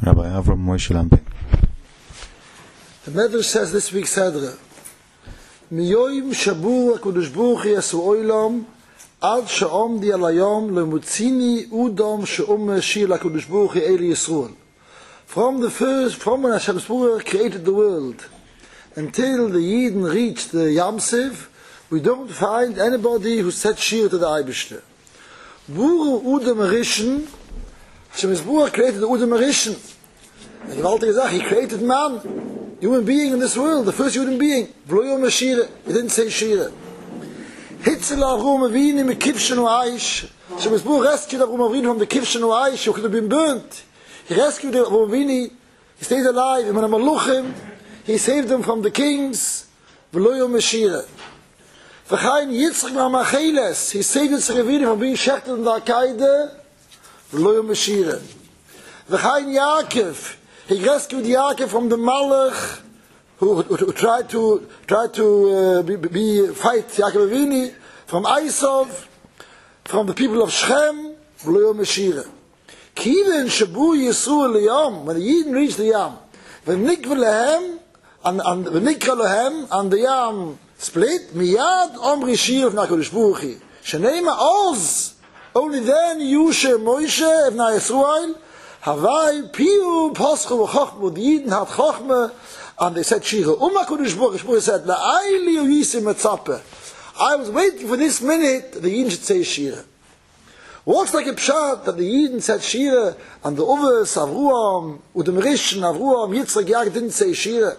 Rabbi Avram Moshe Lampe. The Medrash says this week's Sedra, Miyoim Shabu HaKadosh Baruch Hu Yasu Olam Ad She'om Di Alayom Lemutzini Udom She'om Shir HaKadosh Baruch Hu Eli Yisrael. From when Hashem Baruch created the world until the Yidden reached the Yam Suf, we don't find anybody who said Shir to the Eibishter. Buru Udom Rishon, Hashem Baruch created the Udom Rishon. The gewaltige Sache, he created man, human being in this world, the first human being. V'lo yom Shira, he didn't say Shira. Hitzel Avrom Avinu me Kivshen Aish. Hashem Baruch rescued Avrom Avinu from the Kivshen Aish, who could have been burnt. He rescued Avrom Avinu, he stayed alive. When the Maluchim, he saved them from the kings. V'lo yom Shira. V'chayin Yitzchak Ma'amacheles, he saved Yitzchak Avinu from being shechted in the Akaide. V'lo yom Shira. V'chayin Yaakov, he rescued Yaakov from the Malach who tried to fight Yaakov Avinu, from Esav, from the people of Shechem. V'lo yom Shira. Kiven Shabu Yisrael Liyam, when the Yidden reached the Yam, v'nikra lehem, and the Yam split, miyad omri Shir of HaKadosh Baruch Hu. Sheneima Oz, only then Yusha Moshe of Yisrael, Havai Piu Pascha v'Chochma, the Yidden had Chochma, and they said Shira. HaKadosh Baruch Hu said, La'ayli Yisim Etzape. I was waiting for this minute that the Yidden should say Shira. Looks like a pshat that the Yidden said Shira, and the others, Avruam, Udem Rishon, Avruam, Yitzchak, Yaakov didn't say Shira.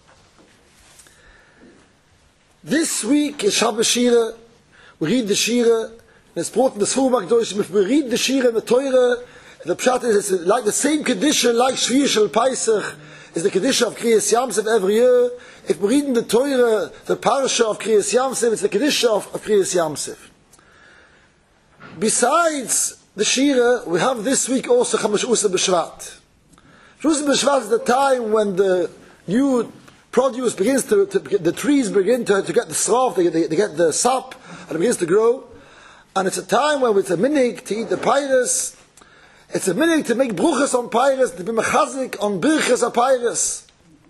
This week is Shabbos Shira. We read the Shira. It's important the Surah Magdosh. If we read the Shira in the Torah, the pshat is it's like the same condition like Shvir Shel Pesach is the condition of Kriyas Yamsuf every year. If we read in the Torah the parasha of Kriyas Yamsuf, it's the condition of Kriyas Yamsuf. Besides the Shira, we have this week also Chamash Usa B'Shvat. Usa B'Shvat is the time when the new produce begins the trees begin to get the sraf, they get the sap, and it begins to grow. And it's a time when it's a minig to eat the pyrus. It's a minig to make bruchas on pyrus, to be mechazik on birchas on pyrus.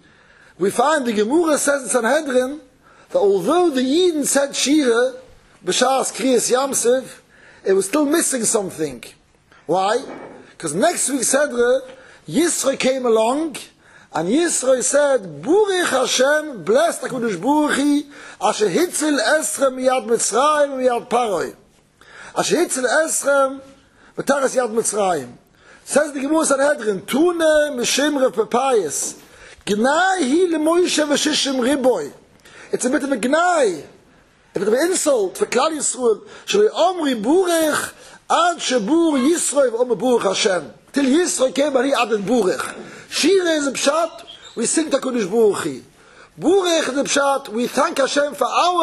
We find the Gemara says in Sanhedrin that although the Yidden said Shira, B'Shas Kriyas Yamsuf, it was still missing something. Why? Because next week Sedra, Yisro came along, and Yisro said, Burech Hashem, blessed HaKadosh Baruch Hu, Asher Hitzel Esrem Miyad Mitzrayim Miyad Paroi. Asher Hitzel Esrem V'Taras Yad Mitzrayim. Says the Gemara Sanhedrin, Tune Mishimre Pepayis, Gnai Hi LeMoshe V'Shishim Riboy. It's a bit of a gnai, a bit of an insult for Klal Yisrael. Shalei Omri Burech Ad Shebur Yisro V'Omer Burech Hashem. Till Yisro came and he added Burech. Shira is a pshat, we sing to HaKadosh Baruch Hu. Burech is a pshat, we thank Hashem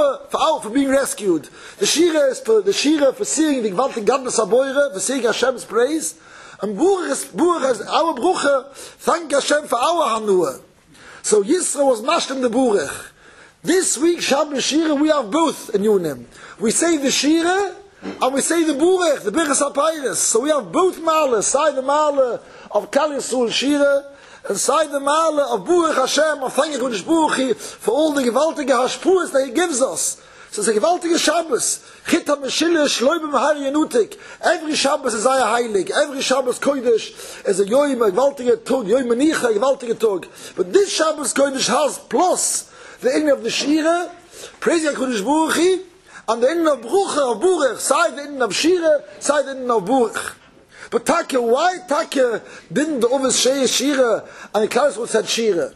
for being rescued. The Shira is for seeing the gewaltige Gadlus HaBoire, for seeing Hashem's praise. And Burech is our Bruche, thank Hashem for our Hanua. So Yisro was mashlim the Burech. This week, Shabbos Shira, we have both in Yunim. We say the Shira, and we say the Burech, the Birchas HaPayres. So we have both Mala, side the Mala of Klal Yisrael Shira, and side the Mala of Burech Hashem, of thank HaKadosh Baruch Hu for all the gewaltige Hashpuas that He gives us. So it's a gewaltige Shabbos. Chita Meshillah Shloime Mahar Yenutik. Every Shabbos is Aya Heilig. Every Shabbos Kodesh is a Yoim, a gewaltige Tog, Yoim Menicha, a gewaltige Tog. But this Shabbos Kodesh has plus the inyan of the Shira, praise HaKadosh Baruch Hu, and the inyan of Brucha, of Burech, side the inyan of Shira, side the inyan of Burech. But why didn't the others say Shira, and the Klal Yisrael said Shira?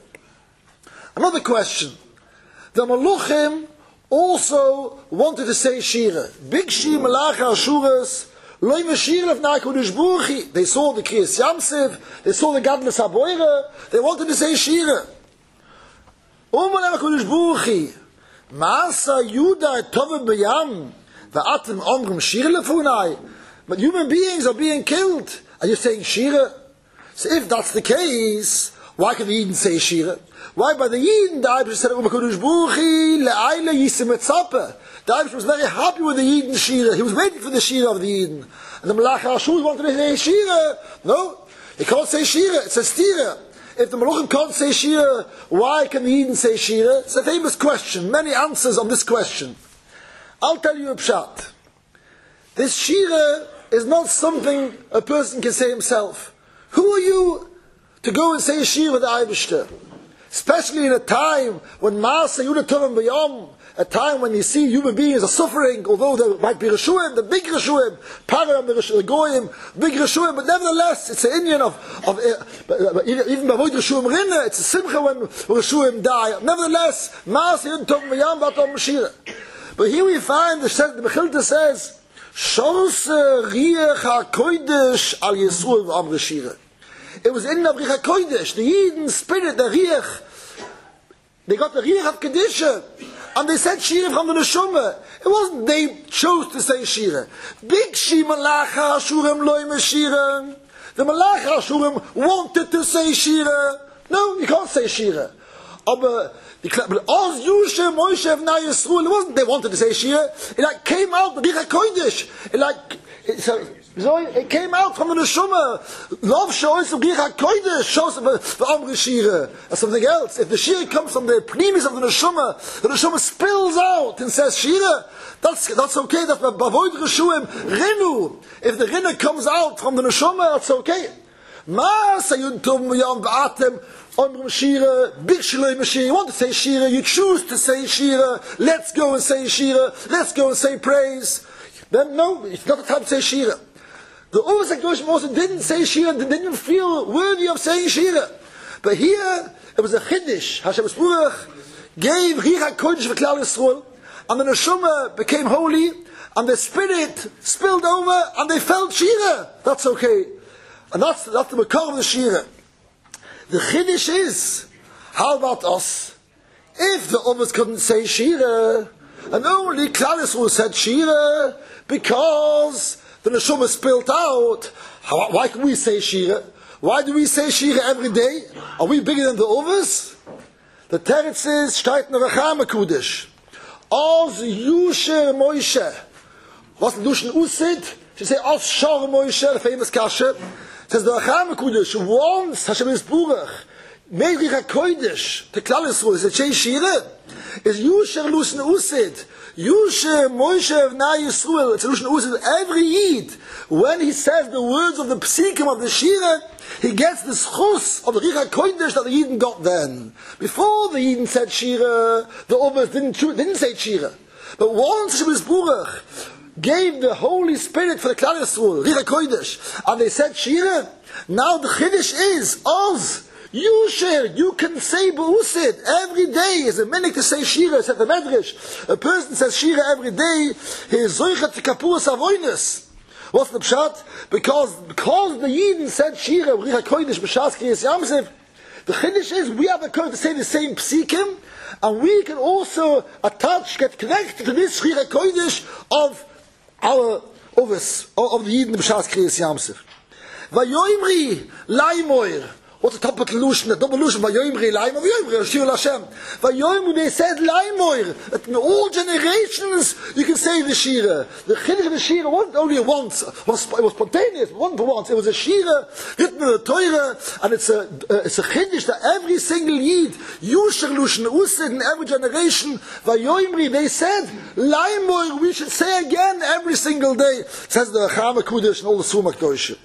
Another question. The Maluchim also wanted to say Shira. Big Shir Malacha Ashuras, Loi Meshira of HaKadosh Baruch Hu. They saw the Kriyas Yamsuf, they saw the Gadlus HaBoire, they wanted to say Shira. Umar HaKadosh Baruch Hu, Maasa Yuda Tove B'Yam, V'atem Omrim Shira Lefunai. But human beings are being killed. Are you saying Shira? So if that's the case, why can the Yidden say Shira? Why by the Yidden, the Eibush said, Umar HaKadosh Baruch Hu, Le'ayla Yisim Etzape. The Eibush was very happy with the Yidden Shira. He was waiting for the Shira of the Yidden. And the Malach HaShur wanted to say Shira. No. You can't say Shira, it's a stira. If the Malachim can't say Shira, why can the Eden say Shira? It's a famous question, many answers on this question. I'll tell you a pshat. This Shira is not something a person can say himself. Who are you to go and say Shira with the Eibishter? Especially in a time when Maaseh Yudatovim B'yom, a time when you see human beings are suffering, although there might be Rishuim, the big Rishuim, Param, the Goyim, big Rishuim, but nevertheless, it's an Indian of even by Rishuim Rinna, it's a Simcha when Rishuim die. Nevertheless, Maaseh Yudatovim B'yom, Vatom Mashira. But here we find, the Mechilta says, Shors Riech HaKodesh Al Yisrael V'am Rishira. It was in the Riech HaKodesh, the Eden spirit, the Riech, they got the Riech of Kedisha, and they said Shira from the Neshama. It wasn't they chose to say Shira. Big Shi Malach HaShurim Loi Meshira. The Malach HaShurim wanted to say Shira. No, you can't say Shira. But Oz Yusha Moshe V'nai Yisrael, it wasn't they wanted to say Shira. It came out, the Riech HaKodesh. It came out from the Neshama. Love shows the Riech HaKodesh, shows the Amri Shira. That's something else. If the Shira comes from the Pnimis of the Neshama spills out and says Shira, that's okay. That's Bavoid Rishuim Rinu. If the Rinu comes out from the Neshama, that's okay. Ma Sayun Tum Yom V'atem Amrim Shira, Big Shaloi Mashira. You want to say Shira, you choose to say Shira. Let's go and say Shira. Let's go and say praise. Then no, it's not the time to say Shira. The Ovos HaKadoshim also didn't say Shira, they didn't feel worthy of saying Shira. But here, it was a Chiddush. Hashem Yisburach gave Riech HaKodesh for Klal Yisrael, and the Neshama became holy, and the Spirit spilled over, and they felt Shira. That's okay. And that's the Makar of the Shira. The Chiddush is, how about us? If the Ovos couldn't say Shira, and only Klal Yisrael said Shira, because the Neshama spilled out, why can we say Shira? Why do we say Shira every day? Are we bigger than the others? The teretz is, Shtayt Neracham HaKudesh. Oz Yusher Moshe. What's the Dushan Usid? She say, Oz Shor Moshe, the famous Kasha. It says, the Neracham HaKudesh, once Hashem Yisburach made Riech HaKodesh to Klal Yisrael, is it Shira? Is Yusher Lushan Usid. Yusher Moshe V'nai Yisrael, it's a Lushan Usid, every Yid, when he says the words of the Psikim of the Shira, he gets the schus of the Riech HaKodesh that the Yidden got then. Before the Yidden said Shira, the others didn't say Shira. But once Hashem Yisburach gave the Holy Spirit for the Klal Yisrael, Riech HaKodesh, and they said Shira, now the Chiddush is, Oz, you can say B'usid every day. Is a minute to say Shira, said the Medrash. A person says Shira every day, he is Zoichet to Kapuras Avoinus. What's the pshat? Because the Yidden said Shira, Riech HaKodesh, B'shas Kriyas Yamsev, the Chiddush is, we have the courage to say the same Psikim, and we can also get connected to this Riech HaKodesh of our Ovis, of the Yidden, B'shas Kriyas Yamsev. Vayoimri, Laimoir. What's the top of the Lushan? The double Lushan, Vayoimri, Laimoir, Vayoimri, Shir Hashem. Vayoimri, they said Laimoir. That in all generations, you can say the Shira. The Chiddush of the Shira wasn't only once, it was spontaneous, one for once. It was a Shira, written in the Torah, and it's a Chiddush that every single Yid, Yusher Lushan Usid, in every generation, Vayoimri, they said, Laimoir, we should say again every single day. It says the Chama Kudesh and all the Sumak Doisha.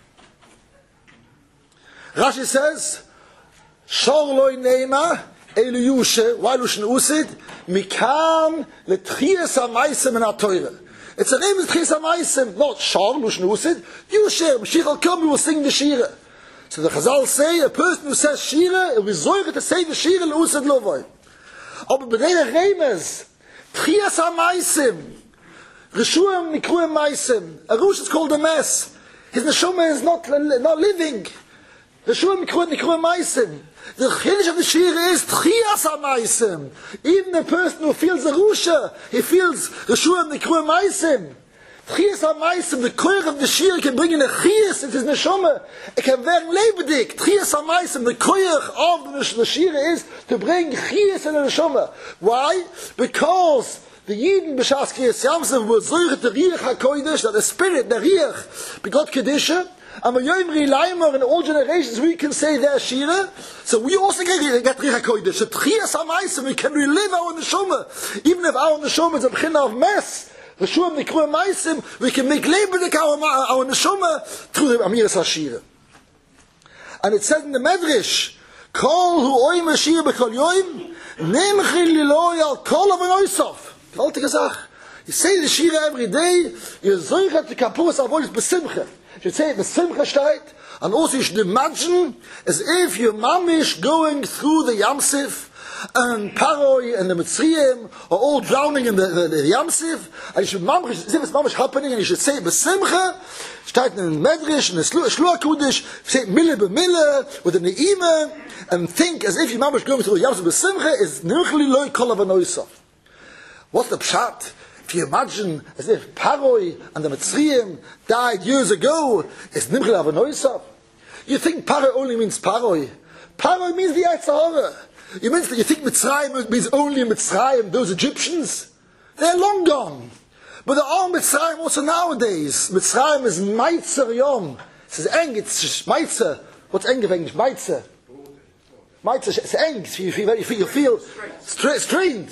Rashi says, Shor loy neima, elu yushe, why lushen usid, mikan letchias ha-maisem in ha-Torah. It's a name of letchias ha-maisem, not Shor, lushen usid, yushe, Mashiach will come, we will sing the Shira. So the Chazal say, a person who says Shira, it will be zoiche to say the Shira, le-usid lovoi. Aber b'nei remes, tchias ha-maisem, Rishuim nikruim maisem, a Rush is called a mess. His neshama is not living. The Shurim Nikruim Maisim. The Chiddush of the Shira is Tchias HaMaisim. Even the person who feels the Rusha, he feels the Shurim Nikruim Maisim. Tchias HaMaisim, the Koyach of the Shira can bring in a Chias into his Neshama. It can werden lebendig. Tchias HaMaisim, the Koyach of the Shira is to bring Chias in the Neshama. Why? Because the Yidden B'shas Kriyas Yamsev will zoich the Riech HaKodesh, that the Spirit, the Riech, begot Kedisha, And Yomri Leimer in all generations we can say their Shira. So we also get Richa Kodesh. So Tchias HaMaisa, we can relive our Neshama. Even if our Neshama is a B'china of mess, Reshuam Nikru Maisim, we can make lebendig our Neshama through the Amiras HaShira. And it says in the Medrash, Kol hu oy Mashiach b'kol yoim, nemchi liloy al kol avanoisof. Gewaltige Sache. You say the Shira every day, you zoichet the Kapuras Avonis b'simcha. You should say it b'simcha shtayt, and also you should imagine as if you're mamish going through the Yamsif, and Paroi and the Mitzrayim are all drowning in the Yamsif, and you should mamish, as if it's mamish happening, and you should say it b'simcha, shtayt in the Medrash, in the Shluah Kudish, say it mille b'mille, with the Ne'ima, and think as if you're mamish going through the Yamsif b'simcha, is nirchli loy kol avanoisof. What's the pshat? If you imagine as if Paroi and the Mitzrayim died years ago, is Nimchel Avanoisav. You think Paroi only means Paroi. Paroi means the Yitzhahara. You think Mitzrayim means only Mitzrayim, those Egyptians? They're long gone. But there are Mitzrayim also nowadays. Mitzrayim is Meitzer Yom. It says Eng, it's Meitzer. What's Eng of English? Meitzer. Meitzer, it's Eng. You feel strained.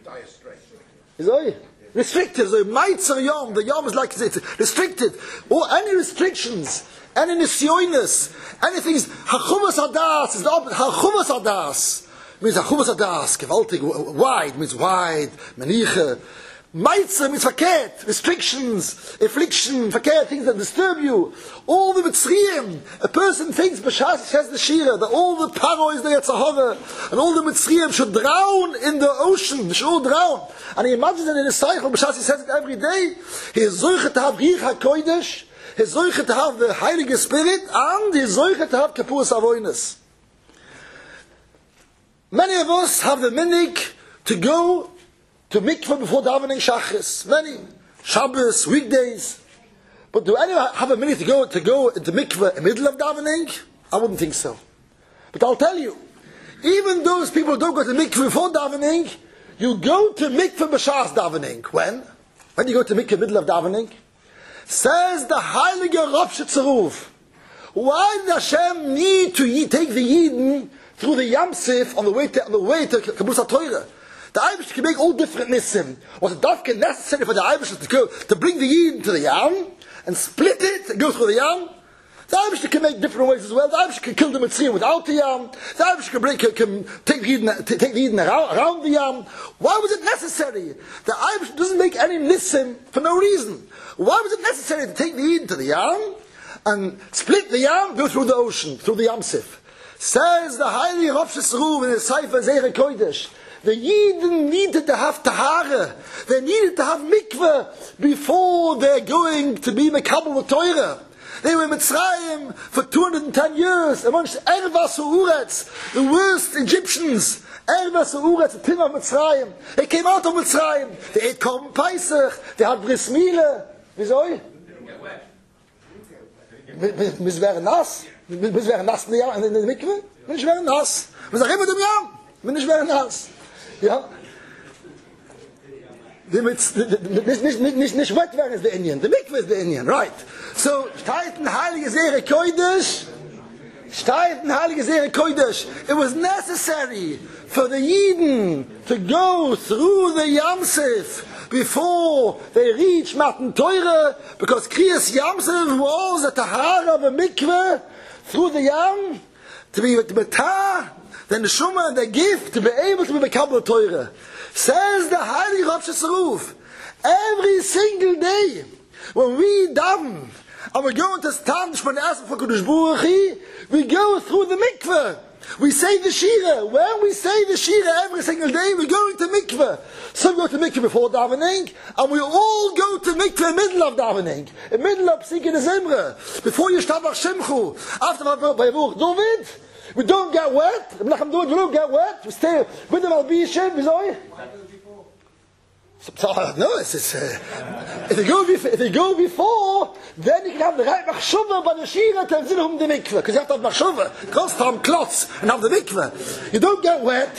Is it? Restricted, so Meitzer Yom, the Yom is like it's restricted. Or any restrictions, any nisyonis, anything is Hachuvas Hadas is the opposite. Hachuvas Hadas means Hachuvas Hadas, gewaltig, wide, means wide, Meniche. Meitzer means verkehrt, restrictions, affliction, verkehrt, things that disturb you. All the Mitzrayim, a person thinks B'shas has the Shira, that all the Parois the Yetzirah, and all the Mitzrayim should drown in the ocean, they should all drown. And he imagines that in his cycle, B'shas he says it every day, he is zoichet to have Rich HaKodesh, he is zoichet to have the Heilige Spirit, and he is zoichet to have Kapuras Avonis. Many of us have the minhag to go to mikveh before davening Shachris. Many Shabbos, weekdays. But do anyone have a minute to go into mikveh in the middle of davening? I wouldn't think so. But I'll tell you, even those people who don't go to mikveh before davening, you go to mikveh b'shas davening. When? When you go to mikveh in the middle of davening? Says the Heilige Rav Shetzeruf, why did Hashem need to take the Yidden through the Yamsif on the way to Kaburas HaTorah? The Eibush can make all different nissim. Was it dafka necessary for the Eibush to bring the Yidden to the Yam and split it and go through the Yam? The Eibush can make different ways as well. The Eibush can kill the Mitzrayim without the Yam. The Eibush can take the Yidden around the Yam. Why was it necessary? The Eibush doesn't make any nissim for no reason. Why was it necessary to take the Yidden to the Yam and split the Yam, go through the ocean, through the Yamsif? Says the Heilige Rav Shetzeruf in his Sefer Zecher Kodesh, the Yidden needed to have Tahara. They needed to have mikveh before they're going to be Mekabel Torah. They were in Mitzrayim for 210 years amongst Ervas Uretz, the worst Egyptians. Ervas Uretz, the Tim of Mitzrayim. They came out of Mitzrayim. They ate Korban Pesach. They had Bris Milah. Wieso? Mis wären nass. Mis wären nass in der Mikveh. Mis wären nass. Mis wären dem Yam. Mis wären nass. Ja? Nicht wet werden ist der Indien. The Mikveh is the Indian, right? So, steht in Heilige Seere Kodesh. Steht in Heilige Seere Kodesh. It was necessary for the Yidden to go through the Yamsif before they reach Matan Torah, because Kriyas Yamsif was a Tahara of a Mikveh through the Yam to be Betah, then the Shuma and the gift to be able to be Mekabel Torah. Says the Heilige Rav Shetzeruf, every single day when we daven and we're going to stand for the Asaf HaKadosh Baruch Hu, we go through the mikveh. We say the Shira. When we say the Shira every single day, we're going to mikveh. Some go to mikveh before davening, and we all go to mikveh in the middle of davening, in the middle of Psikin Zimra, before Yishtabach Shemchu, after Vayevuch David. We don't get wet. We don't get wet. We stay with the Malbishim. No, if they go before, then you can have the right machshava by the shira to the mikveh, because you have to have machshava, custom cloths, and have the mikveh. You don't get wet.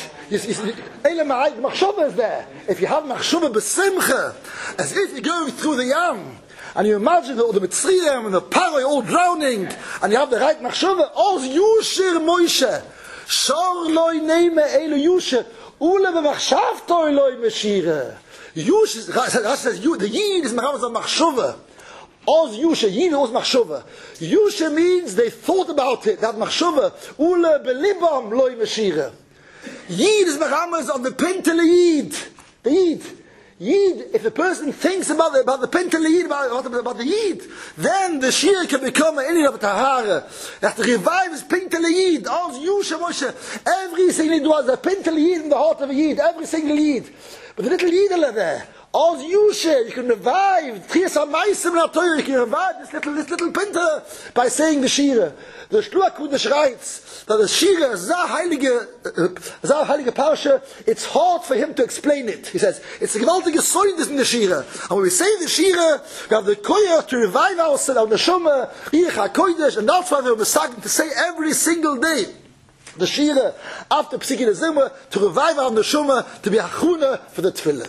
Machshava is there. If you have machshava b'simcha, as if you're going through the yam, and you imagine the Mitzrayim and the Paroi all drowning, and you have the right machshava, Oz Yushir Moshe, Shor loy neime elu Yushe, Ule b'machshavtoi loy meshire. Yush, Rashi says, the Yid is Mechamas on machshava. Oz Yushe, Yid Oz machshava. Yushe means they thought about it, that machshava, Ule belibam loy meshire. Yid is Mechamas on the Pintel Yid. The Yid. Yid, if a person thinks about the Pintel Yid, about the Yid, then the Shir can become an Indian of Tahara. You have to revive his Pintel Yid. Oz Yusha Moshe. Every single Yid was a Pintel Yid in the heart of a Yid. Every single Yid. But the little Yid are there. Oz Yusha, you can revive. You can revive this little Pintel by saying the Shira. The Shluach Kudosh writes that the Shira, Zah Heilige Parsha, it's hard for him to explain it. He says, it's a gewaltige Soides in the Shira. And when we say the Shira, we have the Koyach to revive ourselves, our Neshama, Riech HaKodesh, and that's why we're Mesagim to say every single day, the Shira, after Psikei Zimmer, to revive our Neshama, to be Hachuna for the Tefillah.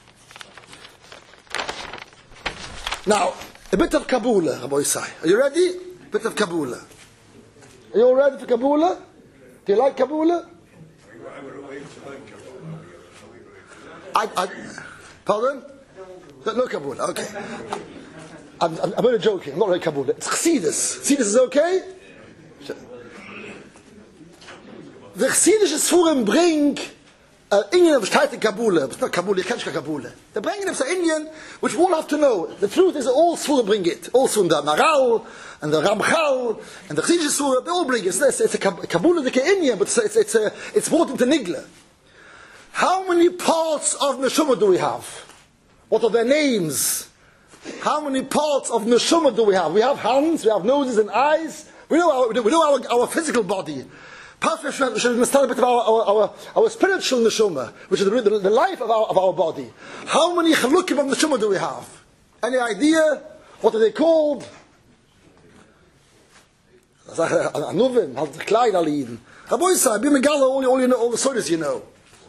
Now, a bit of Kabbalah, Rabbi Yisai. Are you ready? A bit of Kabbalah. Are you all ready for Kabbalah? Do you like Kabbalah? Pardon? No Kabbalah, okay. I'm only joking, I'm not really Kabbalah. It's Chassidus. Chassidus is okay? The Chassidische Sfurim bring Indian of Shtayt Kabbalah, but it's not Kabbalah, you can't say Kabbalah. They bring it in Indian, which we all have to know. The truth is all Sfurim bring it. Also the Maral, and the Ramchal, and the Chassidische Sfurim, they all bring it. It's a Kabbalah, like Indian, but it's brought into Nigla. How many parts of Neshama do we have? What are their names? How many parts of Neshama do we have? We have hands, we have noses and eyes. We know our physical body. Perhaps we should understand a bit of our spiritual neshama, which is the life of our body. How many chalukim of neshama do we have? Any idea? What are they called? Anuvim, Klein Aliden. Rabbi Yisai, be megala all the stories you know.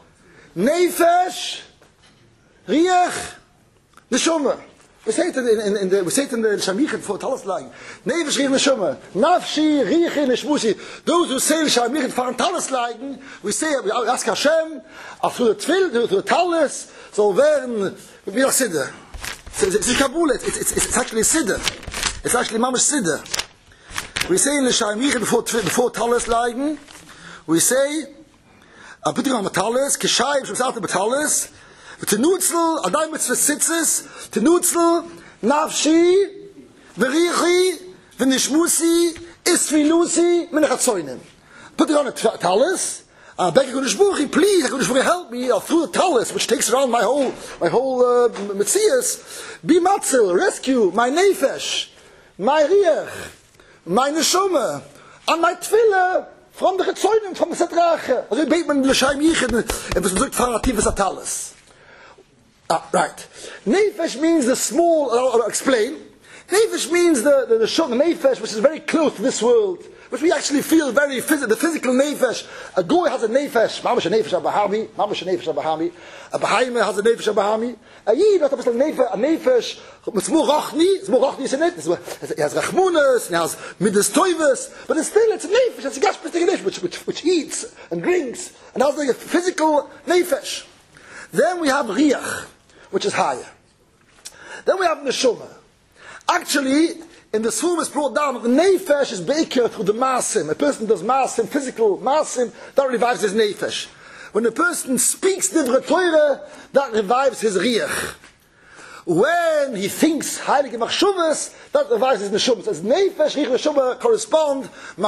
Nefesh, Riech, Neshama. We say it in the Shamichet for Talas Lang. Nefesh, Riech, Neshama. Nafshi, Riech, Neshmusi. Those who say Shamichet for Talas Lang, we ask Hashem, through the Tfil, through the Talas, so werden wir Siddur. It's Kabbalah. It's actually Siddur. It's actually Mamash Siddur. We say in the Shamichet before Talas Lang, we say, Abidim HaMatalis, Kishayim Shemsat HaMatalis, Tenutzel, Adai Mitzvah Sitzes, Tenutzel, Nafshi, Verichi, Venishmusi, Isfilusi, Menachatzoinim. Put it on a talis, beg HaKadosh Baruch Hu, please, HaKadosh Baruch Hu, help me, through the talis, which takes around my whole Metzias, be Matzil, rescue, my Nefesh, my Riech, my Neshoma, and my Tefillah, from the Chetzoinim, from the Setrache. Also, beit man l'shaim yichid, and was besucht farativ es atalis. Right. Nefesh means the small, I'll explain. Nefesh means the Nefesh, which is very close to this world, which we actually feel very the physical Nefesh. A Goy has a Nefesh, Mamash a Nefesh Abahami, Mamash a Nefesh Abahami, a Bahaima has a Nefesh Abahami, a Yid has a Nefesh, it's more Rachni, isn't it? It has Rachmunas, it has Midas Toivus, but it's a Nefesh, it's a Gashpestic Nefesh, which eats and drinks, and has like a physical Nefesh. Then we have Riach, which is higher. Then we have Neshama. Actually, in the Sfurim is brought down that the Nefesh is beikar through the Masim. A person does Masim, physical Masim, that revives his Nefesh. When a person speaks Divrei Torah, that revives his Riach. When he thinks Heilige Machshuvas, that revives his Neshama. As Nefesh, Riach, Neshama correspond,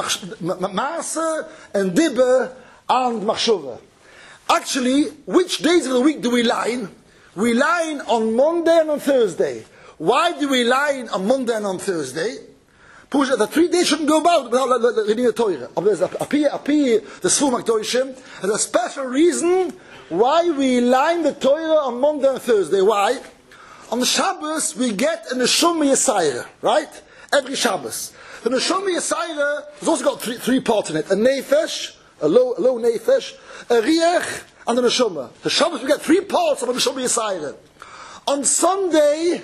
Maser and Dibber and Machshuvah. Actually, which days of the week do we line? We line on Monday and on Thursday. Why do we line on Monday and on Thursday? The 3 days shouldn't go about without reading the Torah. There's the Sfurim HaKadoshim. There's a special reason why we line the Torah on Monday and Thursday. Why? On the Shabbos we get a Neshama Yesayra, right? Every Shabbos. The Neshama Yesayra has also got three parts in it. A Nefesh, a low Nefesh, a Riech, and a Neshama. The Shabbos we get 3 parts of a Neshama Yesayra. On Sunday,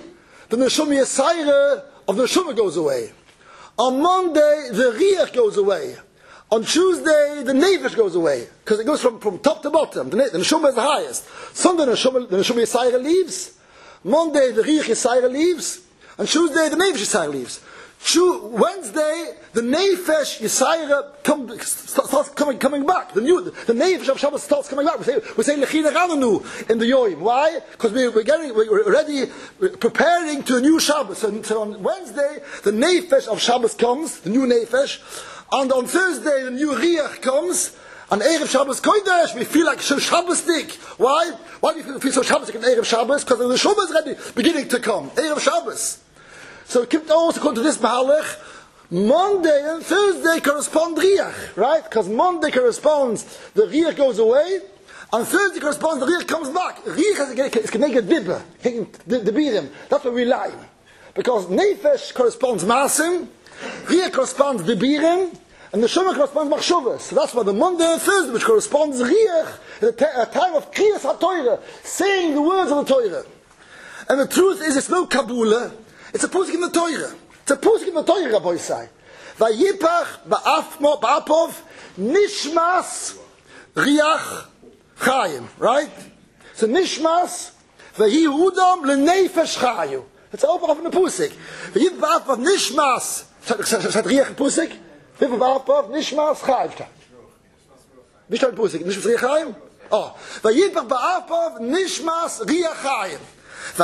the Neshama Yisayra of the Neshama goes away. On Monday, the Riach goes away. On Tuesday, the Nefesh goes away. Because it goes from top to bottom. The Neshama is the highest. Sunday, the Neshama Yisayra leaves. Monday, the Riach Yisayra leaves. On Tuesday, the Nefesh Yisayra leaves. Wednesday, the Nefesh Yisayra starts coming back. The Nefesh of Shabbos starts coming back. We say Lechina Rananu in the Yoim. Why? Because we're already preparing to a new Shabbos. So on Wednesday, the Nefesh of Shabbos comes, the new Nefesh. And on Thursday, the new Riach comes. And Erev Shabbos Kodesh, we feel like Shabbosdik. Why? Why do we feel so Shabbosdik in Erev Shabbos? Because the Shabbos is already beginning to come. Erev Shabbos. So it also come to this Mahalach. Monday and Thursday correspond Riach, right? Because Monday corresponds, the Riach goes away, and Thursday corresponds, the Riach comes back. Riach is connected Dibba, the Birim. That's where we lie. Because Nefesh corresponds Masim, Riach corresponds the Birim, and the Neshama corresponds Machshavas. So that's why the Monday and Thursday, which corresponds Riach, is a time of Kriyas HaTorah, saying the words of the Torah. And the truth is, it's no Kabbalah. It's a pusik in the Torah. It's a pusik in the Torah, Rabbi Yisai. Vayipach ba'apov nishmas riach chayim. Right? So nishmas vayi udom lenefesh chayu. It's open up in the pusik. Vayipach ba'apov nishmas. Shat riach pusik. Vayipach ba'apov nishmas chayim. Wie steht pusik? Nishmas riach chayim? Oh. Vayipach ba'apov nishmas riach chayim. So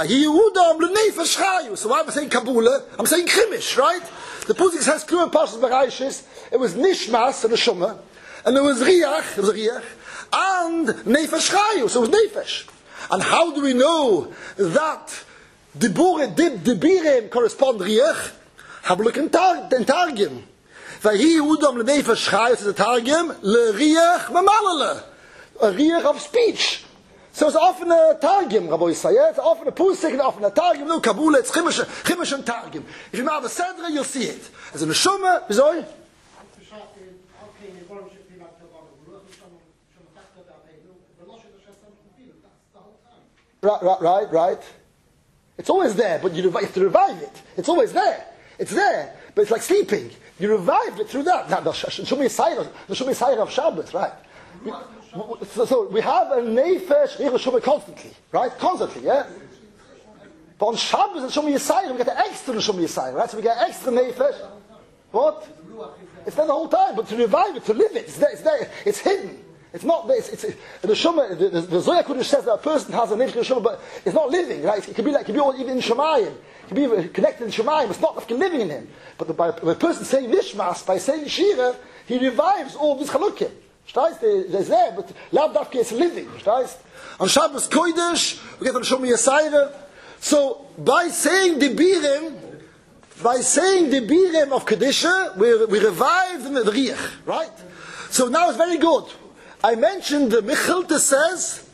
why am I saying Kabbalah? I'm saying Chimish, right? The Pusik says Klur and Pashas Bereishis. It was Nishmas and Neshama, and it was Riach, and Nefesh Chayu, so it was Nefesh. And how do we know that the Birim correspond Riach? Have a look in Targum. Vahi Udam Nefesh Chayu is the Targum, Le Riach Mamalala, a Riach of speech. So it's often a Targum, Rabbi Yisai. It's often a Pusik and often a Targum. No Kabbalah, it's Chimish and Targum. If you have a Sedra, you'll see it. As a Neshama, sorry? Right. It's always there, but you have to revive it. It's always there. It's there, but it's like sleeping. You revive it through that. Now, the Neshama Yisai of Shabbos, right? So we have a Nefesh Riach constantly, right? Constantly, yeah? But on Shabbos and Neshama Yisai, we get the extra Neshama Yisai, right? So we get extra Nefesh. What? It's there the whole time, but to revive it, to live it, it's there, it's hidden. It's not there, it's the Neshama, the Zohar Kodesh says that a person has a Nefesh Neshama, but it's not living, right? It can be even in Shemayim. It can be connected in Shemayim, it's not like living in him. But by a person saying Nishmas, by saying Shira, he revives all these Chalukim. There's there, but Lav Dafke is living. On Shabbos Kodesh, we get on Neshama Yisayra. So by saying the Birim of Kedisha, we revive the Riach, right? So now it's very good. I mentioned the Mechilta says,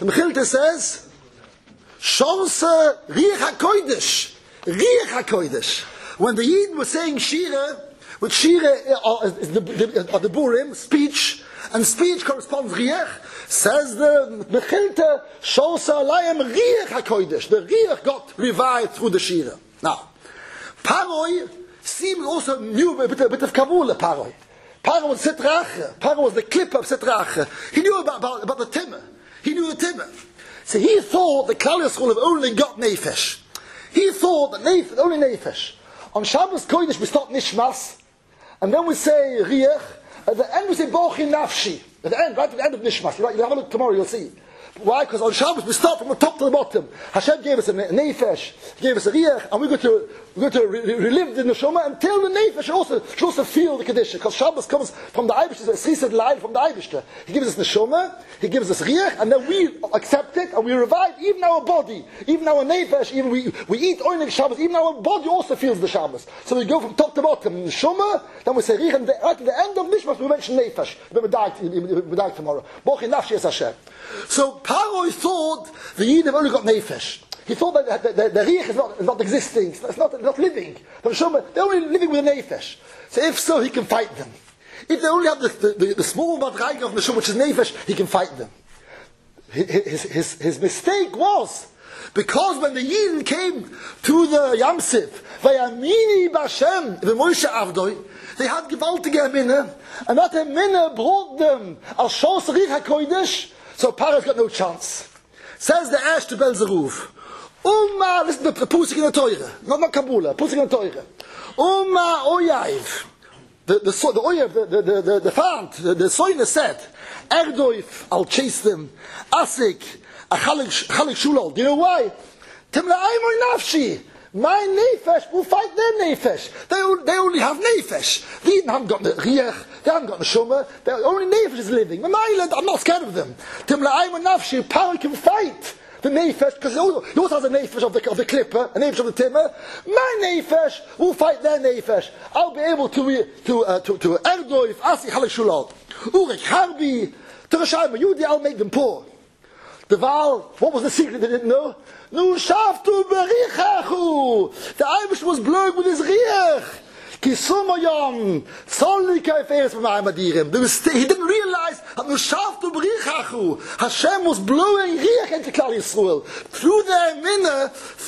Shonsa Riach HaKodesh. When the Yidden were saying Shira, which Shira is the Burim, speech, and speech corresponds Riach, says the Mechilta, Shonsa Alayim Riach HaKodesh. The Riach got revived through the Shira. Now, Paroi seemed also knew a bit of Kabbalah, Paroi. Paro was Sitracha. Paro was the clip of Sitracha. He knew about the Timmer. He knew the Timmer. So he thought the Klal Yisrael have only got Nefesh. He thought that only Nefesh. On Shabbos Kodesh we start Nishmas, and then we say Riach. At the end we say Bochi Nafshi. At the end, right at the end of Nishmas. You'll have a look tomorrow, you'll see. Why? Because on Shabbos we start from the top to the bottom. Hashem gave us a Nefesh, He gave us a Riach, and we're going to relive the Neshama until the Nefesh should also feel the Kedusha. Because Shabbos comes from the Eibishter, it's Chesed line from the Eibishter. He gives us Neshama, He gives us Riach, and then we accept it, and we revive even our body, even our Nefesh, even we eat Oinig Shabbos, even our body also feels the Shabbos. So we go from top to bottom. Neshama, then we say Riach, and right at the end of Nishmas we mention Nefesh. We die tomorrow. Bochi Nafshi es Hashem. So Paroi thought the Yid have only got Nefesh. He thought that the Riach is not existing, it's not living. They're only living with a Nefesh. So if so, he can fight them. If they only have the small Madrega of Neshama, which is Nefesh, he can fight them. His mistake was Because when the Yidden came to the Yamsif, Vayamini Bashem, the Moshe Avdoi, they had gewaltige minne, and that minne brought them as Shos Rich HaKodesh, so Paro's got no chance. Says the Ash to Belzeruf, listen to the Pusik in the Torah, not Kabula, Pusik in the Torah. Oyav, the font, the Soine said, Erdoif, I'll chase them, Asik, Achalik Shulal. Do you know why? Timla'aymoy Nafshi. My Nefesh will fight their Nefesh. They only have Nefesh. They haven't got the Riech, they haven't got the Shumah, only Nefesh is living. I'm not scared of them. Timla'aymoy Nafshi, Paro can fight the Nefesh, because he also has a Nefesh of the Clipper, a Nefesh of the Timmer. My Nefesh will fight their Nefesh. I'll be able to Erdoif, Asi, Chalik Shulal. Urich, Harbi, Tereshayim, Yudi, I'll make them poor. The Val, what was the secret they didn't know? Nu shaftu berichachu. The Eibush was blowing with his riech. Kisumayam, Solika Feres Madirim. He didn't realize that Nu shaftu berichachu. Hashem was blowing riech into Klal Yisrael. Through their minna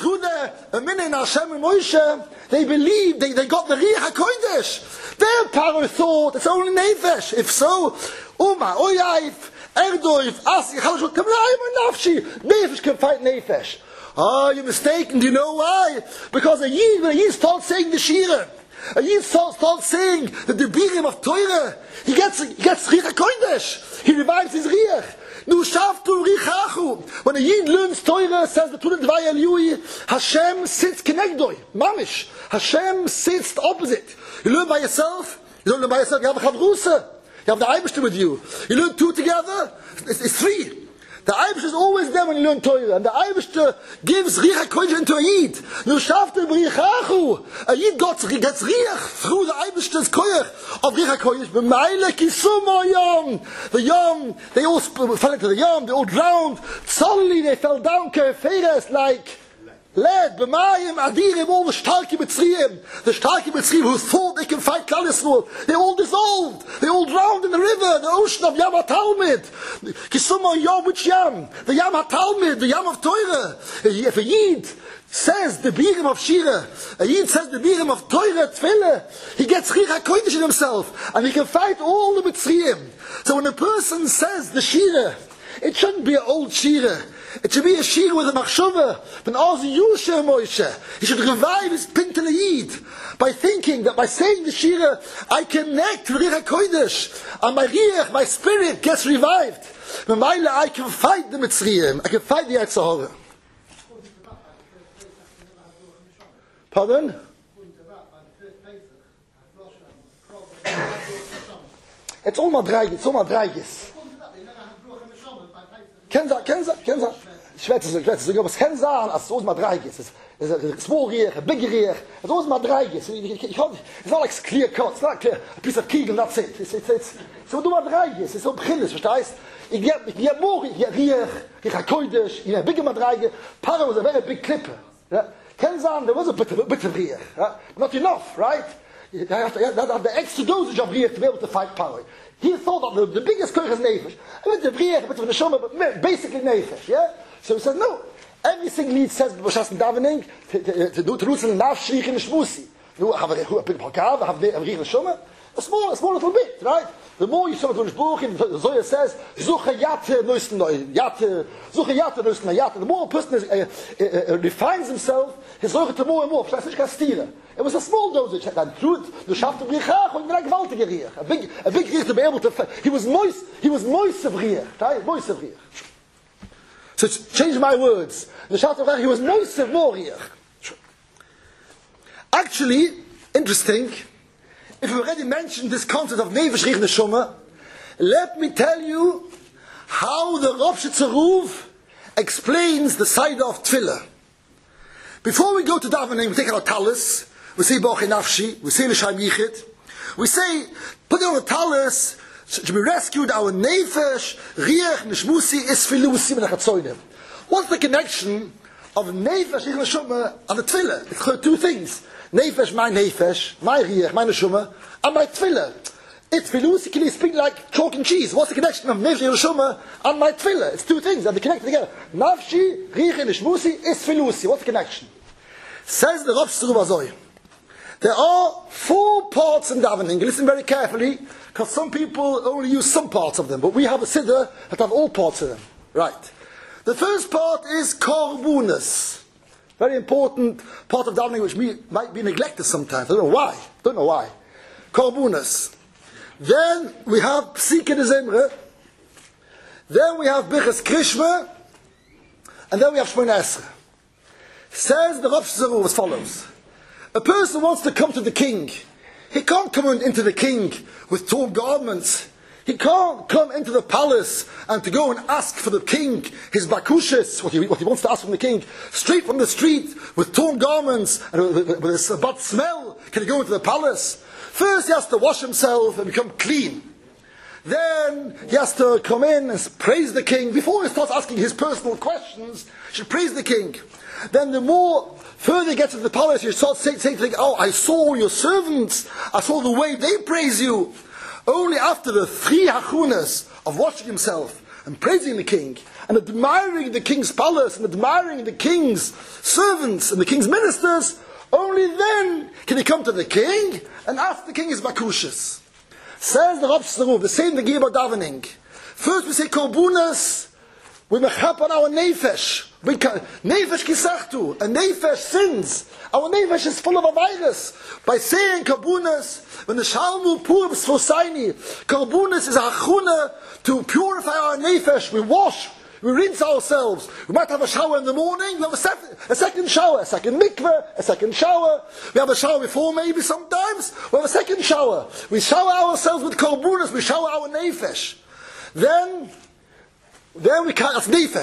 in Hashem and Moshe, they believed, they got the riech HaKodesh. Their Paro thought it's only Nefesh. If so, Oyayif, Erdoif, Asi, Chalashot, Nefesh can fight Nefesh. You're mistaken. Do you know why? Because when a Yid starts saying the Shira, a Yid starts saying the Birim of Torah, he gets Riech HaKodesh. He revives his Riech. Nu shaftu richachu. When a Yid learns Torah, says the Tunet Dvai Eliyui, Hashem sits kenegdoi, mamish. Hashem sits the opposite. You learn by yourself. You don't learn by yourself. You have a chavrusa. You have the Eibishter with you. You learn two together. It's three. The Eibishter is always there when you learn Torah, and the Eibishter gives Riech HaKodesh into a Yid. Nu shaftu b'richachu. A Yid gets Riech through the Eibishter's koyach of Riech HaKodesh. B'meile kisum Yom. The Yom, they all fell into the Yom. They all drowned. Suddenly they fell down keferes like lead. B'mayim adirim, all the Shtarki Mitzrayim. The Shtarki Mitzrayim who thought they can fight Klal Yisrael, they all dissolved. They all drowned in the river, the ocean of Yam HaTalmud. Kisuma Yom, which Yam? The Yam HaTalmud, the Yam of Torah. If a Yid says the Birim of Shira, a Yid says the Birim of Torah, Tefillah, he gets Riech HaKodesh in himself, and he can fight all the Mitzrayim. So when a person says the Shira, it shouldn't be an old Shira. It should be a Shira with a machshava. Ben Ozi Yusha Moshe. He should revive his Pintel Yid by thinking that by saying the Shira, I connect to Riech HaKodesh, and my Riech, my spirit, gets revived. I can fight the Mitzrayim. I can fight the Yetzer Hara. Pardon? It's all Madragis. Kenza. Schwätze, was Kenza, als so Madragis. It's a small riech, a big riech. It's always Madragis. It's not like clear cut. It's not like a piece of kegel, that's it. It's so do Madragis. It's so beginnes, verstehst? Ich get more, ich get riech HaKodesh, you know, bigger Madragis. Paro was a very big clipper. Kenza, there was a bit of riech. Not enough, right? You have to have the extra dosage of riech to be able to fight Paro. He thought that the biggest koich is nefesh. A bit of riech, a bit of neshama, but basically nefesh. Yeah. So he says no. Everything leads says b'shas and davening to lose in naf shriich in shmusi. You have a big pakav, have a riech neshama. A small little bit, right? The more you sort of Buch, the Zoya says, Zuche Yate Neusten Yate, Zuche Yate Neusten Yate. The more a person refines himself, his Zoya to more and more. That's nicht Kastira. It was a small dosage. And through it, the Shaft of Riechach, and a gewaltige Riech. A big Riech to be able to. He was moist of Riech, right? Moist of Riech. So change my words. The Shaft of Riech, he was moist of more Riech. Actually, interesting. If we already mentioned this concept of Nefesh Riech Neshama, let me tell you how the Rosh Tzaruf explains the side of Tefillah. Before we go to davening, we take our talis, we say B'ochei Nafshi, we say L'Shaim Yichid, we say, putting on the talis, to be rescued, our Nefesh Riech Neshmusi is Filusi Menachatzoinim. What's the connection of Nefesh Riech Neshama and the Tefillah? It's two things. Nefesh, my Riech, my Neshama, and my Tefillah. It's Filusi, can you speak like chalk and cheese? What's the connection of Nefesh Yerushalma and my tefillah? It's two things, and they connect together. Nafshi, Riche, Nishmusi is Filusi. What's the connection? Says the Rav Sruv. There are 4 parts in davening. Listen very carefully, because some people only use some parts of them, but we have a siddur that have all parts of them. Right. The first part is korbunas. Very important part of davening which might be neglected sometimes. I don't know why. Korbunas. Then we have Psike de Zimre. Then we have Birchas Krishma. And then we have Shmoneh Esrei. Says the Rav Sruv as follows. A person wants to come to the king. He can't come into the king with torn garments. He can't come into the palace and to go and ask for the king his bakushis, what he wants to ask from the king, straight from the street with torn garments and with a bad smell. Can he go into the palace? First he has to wash himself and become clean. Then he has to come in and praise the king. Before he starts asking his personal questions, he should praise the king. Then the more further he gets into the palace, you start saying to the king, oh, I saw your servants. I saw the way they praise you. Only after the 3 hachunas of washing himself and praising the king and admiring the king's palace and admiring the king's servants and the king's ministers, only then can he come to the king and ask the king his bakushas. Says the Rav Sruv, the same thing about davening. First we say korbunas, we mechap on our nefesh. Nefesh kisachtu, a nefesh sins. Our nefesh is full of a virus. By saying korbunas, when the shalmu purim sfosaini, korbunas is a hachuna to purify our nefesh. We wash, we rinse ourselves. We might have a shower in the morning, we have a second shower, a second mikveh, a second shower. We have a shower before maybe sometimes, we have a second shower. We shower ourselves with korbunas, we shower our nefesh. Then we carry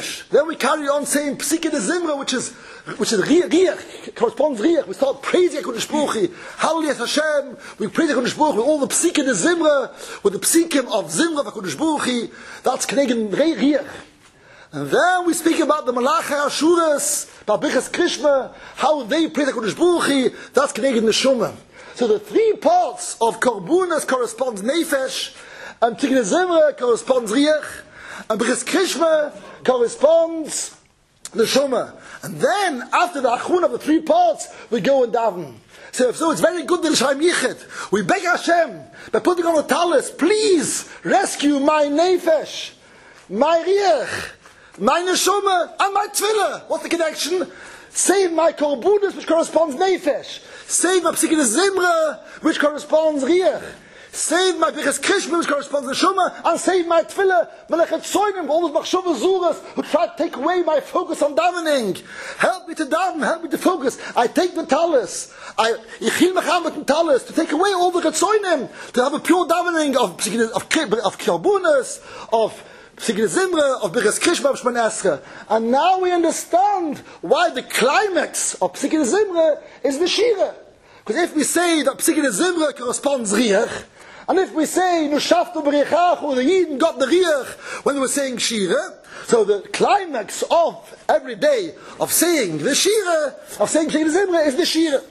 on saying Psike de Zimra, which is Riach, corresponds Riach. We start praising HaKadosh Baruch Hu, Hallelujah Hashem. We praise HaKadosh Baruch Hu with all the Psike de Zimra, with the Psikim of Zimra of HaKadosh Baruch Hu. That's Knegen Riach. And then we speak about the Malachai Ashuras, about Birchas Krishma, how they praise HaKadosh Baruch Hu. That's Knegen Neshama. So the 3 parts of Korbunas corresponds Nefesh, and Psike de Zimra corresponds Riach, and Birchas Krishma corresponds Neshama. And then, after the achun of the 3 parts, we go and daven. So it's very good that L'Shaim Yichid. We beg Hashem, by putting on the talis, please rescue my nefesh, my riach, my neshama, and my tefillah. What's the connection? Save my korbunas, which corresponds nefesh. Save my Psike de Zimra, which corresponds riach. Save my Birchas Krishma, which corresponds to Neshama, and save my Tefillah, Melechet Soinim, all those Machshava Zuras who try to take away my focus on davening. Help me to daven, help me to focus. I take the talis, Yichil Mecham with the talis, to take away all the Chetzoinim, to have a pure davening of Korbunas, of Psike de Zimra, of Birchas Krishma, of Shmoneh Esrei. And now we understand why the climax of Psike de Zimra is the Shira. Because if we say that Psike de Zimra corresponds Riach, and if we say Nushaftu B'Richach, or the Yidden got the Riach when they were saying Shira, so the climax of every day of saying the Shira, of saying Psike de Zimra, is the Shira.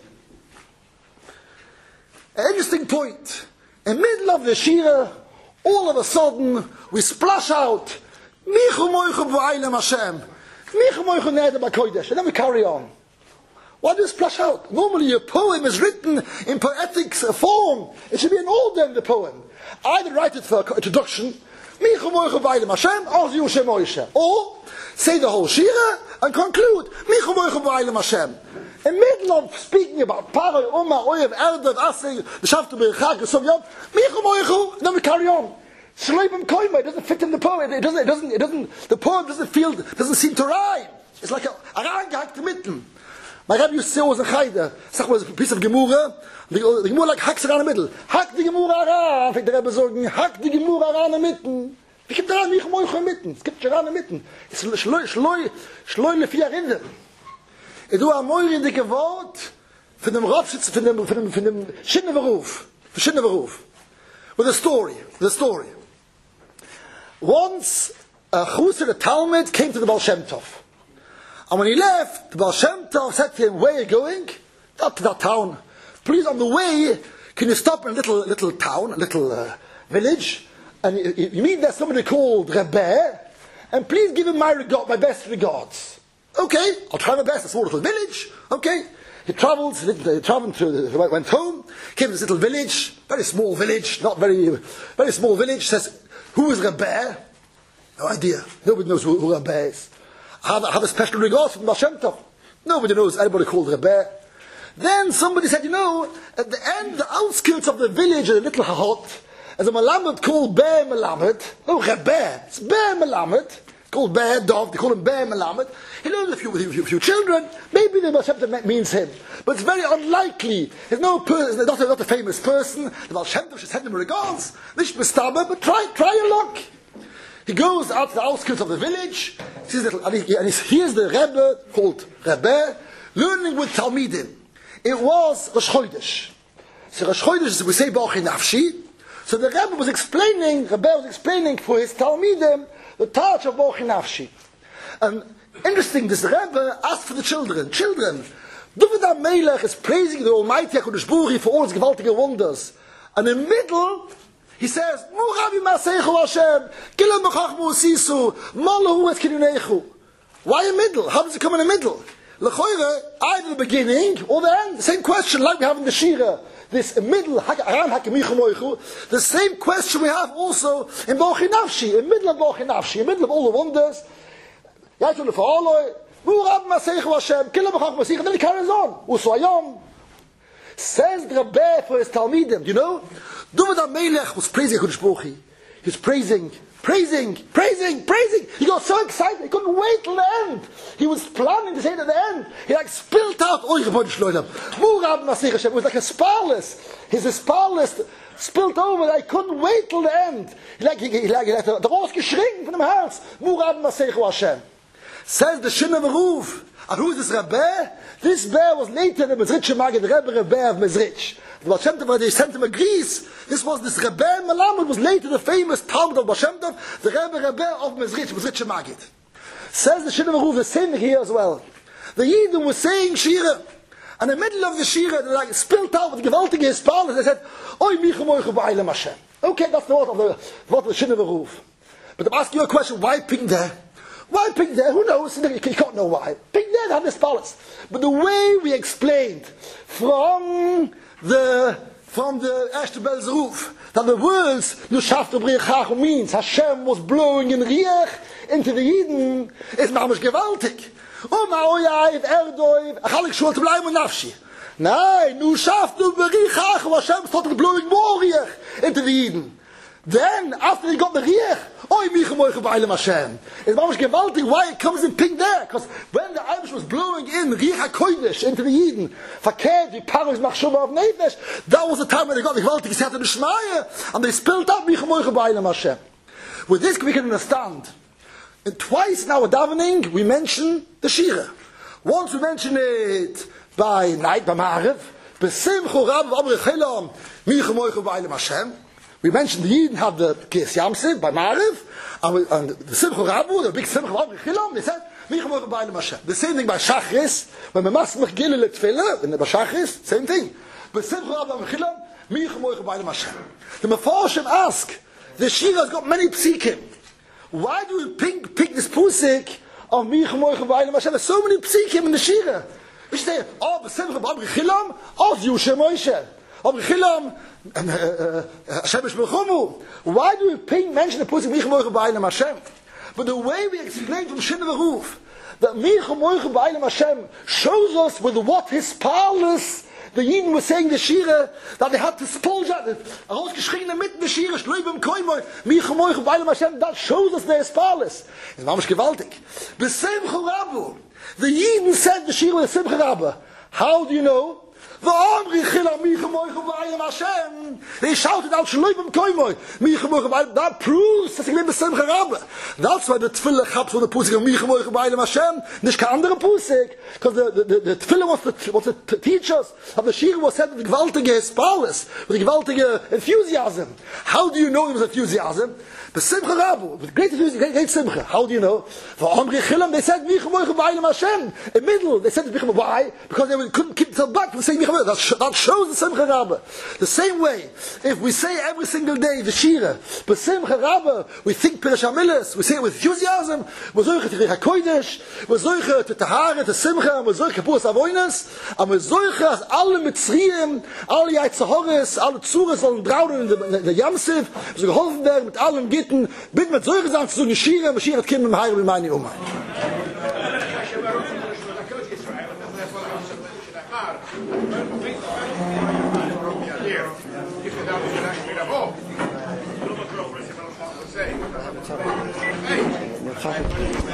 An interesting point. In the middle of the Shira, all of a sudden, we splash out Michu Moichu B'Ailem Hashem, Michu Moichu Neder B'Kodesh, and then we carry on. Why do you splash out? Normally a poem is written in poetic form. It should be an order in the poem. Either write it for introduction, or say the whole Shira and conclude. In the middle of speaking about Paroi, Oma, Oyev, Erdev, Asing, the Shaftu B'Chag, Sovyam, then we carry on. Shleibim Koima, it doesn't fit in the poem. The poem doesn't seem to rhyme. It's like a reingehackte mitten. My Rebbe used to say, was a chayda. Sag was a piece of Gemura. The Gemura like hacks around the middle. Hack die Gemura ran. Fängt der Rebbe sagen, hack die Gemura ran in der Mitte. Wie gibt daran, mich moich in der Mitte? Es gibt ran in der Mitte. Es ist schloi le vier Rinde. Du am moich in dicke Wort von dem Rapschitz, von dem Schinneberuf. Von Schinneberuf. With a story. Once a Chusar, a Talmud, came to the Baal Shem Tov. And when he left, the Baal Shem Tov said to him, where are you going? Up to that town. Please, on the way, Can you stop in a little town, a little village, and you meet there somebody called Rebbe, and please give him my best regards. Okay, I'll try my best. A small little village. Okay, he went home, came to this little village, very small village, not very small village. Says, who is Rebbe? No idea. Nobody knows who Rebbe is. I have a special regard from Baal Shem Tov. Nobody knows anybody called Rebbe. Then somebody said, at the end, the outskirts of the village, a little hut, there's a Melamed called Be'er Melamed. No, Rebbe. It's Be'er Melamed. It's called Be'er Dov. They call him Be'er Melamed. He knows a few children. Maybe the Baal Shem Tov means him. But it's very unlikely. He's not a famous person. The Baal Shem Tov should send him regards. Nicht Mestaber, but try your luck. He goes out to the outskirts of the village. And he hears the Rebbe, called Rebbe, learning with Talmidim. It was Rosh Chodesh. So Rosh Chodesh, we say Ba'ochi Nafshi. So the Rebbe was explaining for his Talmidim the touch of Ba'ochi Nafshi. And interesting, this Rebbe asked for the children. Children, David HaMelech is praising the Almighty HaKadosh Baruch Hu for all his gewaltige wonders. And in the middle, he says, Why in the middle? How does it come in the middle? Either the beginning or the end. The same question like we have in the Shira. This middle, the same question we have also in Ba'ochi Nafshi, in the middle of Ba'ochi Nafshi, in the middle of all the wonders. And then he carries on. Says the Rebbe for his Talmidim, David HaMelech was praising HaKadosh Baruch Hu. He was praising. He got so excited, he couldn't wait till the end. He was planning to say it at the end. He spilt out, it was like a sparless. His sparless spilt over, I couldn't wait till the end. He had the Rosh geschrien from the house. Says the Shina V'Ruv. And who is this Rebbe? This Rebbe was later the Mezritcher Maggid Rebbe of Mezritch. The Baal Shem Tov, they sent him a Greece. This Rebbe Melamed was later the famous Talmud of Baal Shem Tov, the Rebbe of Mezritcher Maggid. Says the Shina V'Ruv, the same here as well. The Yidden was saying Shira, and in the middle of the Shira, they spilt out with gewaltige Hispalis. They said, Oy micha moicha ba'ilem Hashem. Okay, that's the word of the Shina V'Ruv. But I'm asking you a question, why pick there? Why pick there? Who knows? You can't know why. Pick there, they had this palace. But the way we explained from the Ashtabel's roof that the words Nushafta Briach means Hashem was blowing in Riech into the Eden is mamish gewaltig. Ma'oyayv erdoiv achalik shul to bleiben nafshi. Nein, Nushafta Briach Hashem started blowing more Riech into the Eden. Then, after he got the Riech, it's almost gewaltig why it comes in pink there. Because when the Eibush was blowing in Riech HaKodesh into the Eden, verkehrt, die Paros Machshava of Nefesh, that was the time when they got the gewaltige Siyata D'Shmaya, and they spilled out Micha Moicha Ba'ilem Hashem. With this we can understand. And twice in our davening, we mention the Shira. Once we mention it by night, by Ma'ariv, B'Simchu Rav Amri Chilam, Micha Moicha Ba'ilem Hashem. We mentioned the Yidden have the Kis Yamsiv by Ma'ariv, and the Simcha Rabu, the big Simcha Rabu Chilam, they said, Micha Ba'ilem Hashem. The same thing by Shachris, when we must make Gilil Tefillah, in the Shachris, same thing. But Simcha Rabu Chilam, Micha Ba'ilem Hashem. The Mefarshim ask, the Shira has got many psikim. Why do we pick this pusik of Micha Ba'ilem Hashem? There's so many psikim in the Shira. We should say, Simcha Rabu Chilam, Yusha Moshe. Why do we mention the pusik Micha Moicha Ba'ilem Hashem? But the way we explain from Shina V'Ruv that Micha Moicha Ba'ilem Hashem shows us with what his palace the Yidden were saying the Shira that they had to spulge out rausgeschrien mitten the Shira Shloibem Koimoy Micha Moicha Ba'ilem Hashem, that shows us their palace. It's mamish gewaltig. B'Simcha Rabu, the Yidden said the Shira is Simcha Rabu. How do you know? They shouted out, that proves that it's Simcha Rabbah. That's why the Tefillah comes from the Pusik of Micha Moicha Ba'ilem Hashem, nicht kein anderer Pusik. Because the Tefillah was to teach us, that the Shira was said with gewaltige Hispalis, with gewaltige enthusiasm. How do you know there was enthusiasm? The Simcha Rabbah, with great enthusiasm, great Simcha. How do you know? They said Micha Moicha Ba'ilem Hashem. In the middle, they said Micha. Why? Because they couldn't keep themselves back from saying Micha that shows the Simcha Rabbah. The same way, if we say every single day the Shira, but Simcha Rabbah, we think Pirish HaMilos, we say it with enthusiasm, we're Zoicha to Rich HaKodesh, we're Zoicha to Tahara, to Simcha, and we're Zoicha Purs Avoinas, and we're Zoicha as alle Mitzrayim, alle Yaitzahoris, alle Zures sollen drauen in der Yamsiv, so geholfen werden mit allen Gitten, bitte mit Zoicha sagen zu sagen, Shira, Mashiach hat Kim im Heir, mit meine Oma. Hey!